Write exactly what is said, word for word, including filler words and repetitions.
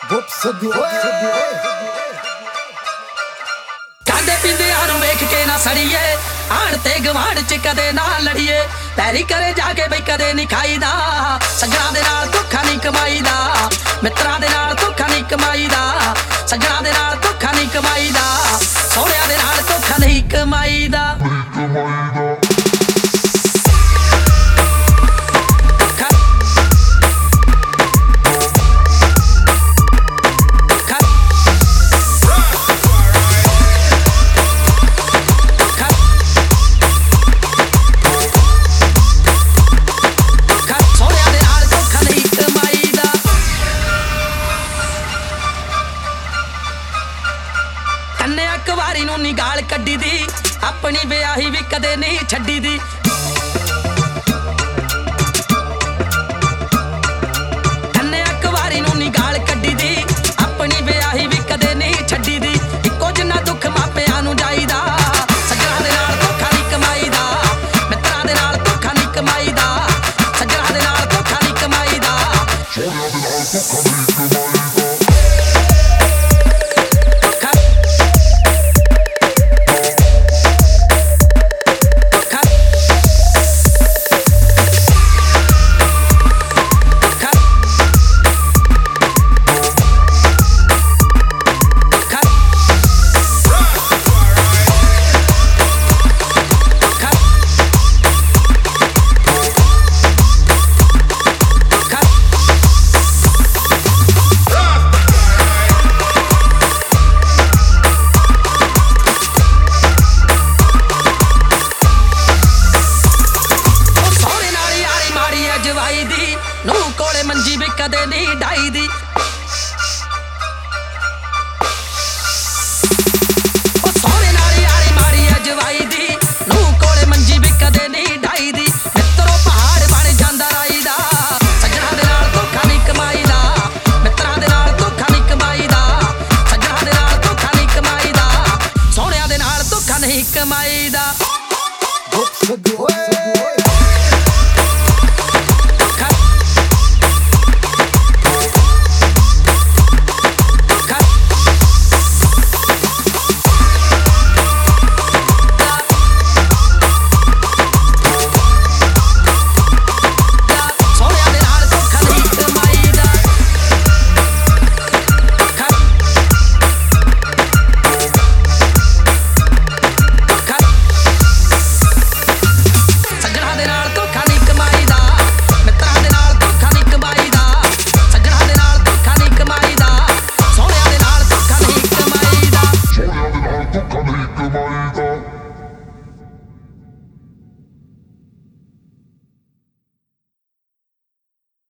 ਖਾਂਦੇ ਪੀਂਦਿਆਂ ਨੂੰ ਵੇਖ ਕੇ ਨਾ ਸੜੀਏ, ਆਣ ਤੇ ਗਵਾਂਢ ਚ ਕਦੇ ਨਾ ਲੜੀਏ। ਪੈਰੀ ਕਰੇ ਜਾ ਕੇ ਬਈ ਕਦੇ ਨਹੀਂ ਖਾਈਦਾ, ਸੱਜਣਾ ਦੇ ਨਾਲ ਧੋਖਾ ਨਹੀਂ ਕਮਾਈਦਾ। ਮਿੱਤਰਾਂ ਦੇ ਨਾਲ ਧੋਖਾ ਨਹੀਂ ਕਮਾਈਦਾ, ਸੱਜਣਾ ਦੇ ਨਾਲ ਧੋਖਾ ਨਹੀਂ ਕਮਾਈਦਾ। ਸੋਹਣਿਆਂ ਦੇ ਨਾਲ ਧੋਖਾ ਨਹੀਂ ਕਮਾਈਦਾ। ਇੱਕ ਵਾਰੀ ਨੂੰ ਨੀ ਗਾਲ ਕੱਢੀ ਦੀ, ਆਪਣੀ ਵਿਆਹੀ ਵੀ ਕਦੇ ਨਹੀਂ ਛੱਡੀ ਦੀ। ਕੰਨੇ ਇੱਕ ਵਾਰੀ ਨੂੰ ਨੀ ਗਾਲ ਕੱਢੀ ਦੀ, ਆਪਣੀ ਵਿਆਹੀ ਵੀ ਕਦੇ ਨਹੀਂ ਛੱਡੀ ਦੀ। ਇੱਕੋ ਜਿੰਨਾ ਦੁੱਖ ਮਾਪਿਆਂ ਨੂੰ ਜਾਈਦਾ, ਸੱਜਣਾ ਦੇ ਨਾਲ ਧੋਖਾ ਨਹੀਂ ਕਮਾਈਦਾ। ਮਿੱਤਰਾਂ ਦੇ ਨਾਲ ਧੋਖਾ ਨਹੀਂ ਕਮਾਈਦਾ, ਸੱਜਣਾ ਦੇ ਨਾਲ ਧੋਖਾ ਨਹੀਂ ਕਮਾਈਦਾ।